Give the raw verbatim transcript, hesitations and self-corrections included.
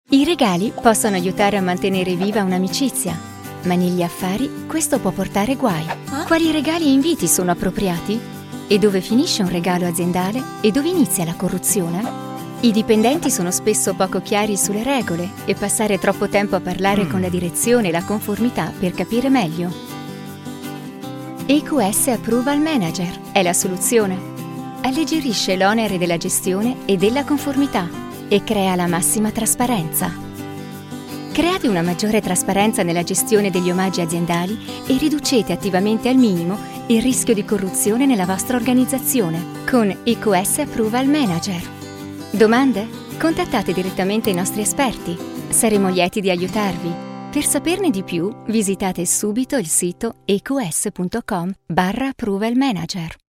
I regali possono aiutare a mantenere viva un'amicizia, ma negli affari questo può portare guai. Quali regali e inviti sono appropriati? E dove finisce un regalo aziendale e dove inizia la corruzione? I dipendenti sono spesso poco chiari sulle regole e passare troppo tempo a parlare con la direzione e la conformità per capire meglio. E Q S Approval Manager è la soluzione. Alleggerisce l'onere della gestione e della conformità e crea la massima trasparenza. Create una maggiore trasparenza nella gestione degli omaggi aziendali e riducete attivamente al minimo il rischio di corruzione nella vostra organizzazione con E Q S Approval Manager. Domande? Contattate direttamente i nostri esperti. Saremo lieti di aiutarvi. Per saperne di più, visitate subito il sito eqs punto com barra approval manager.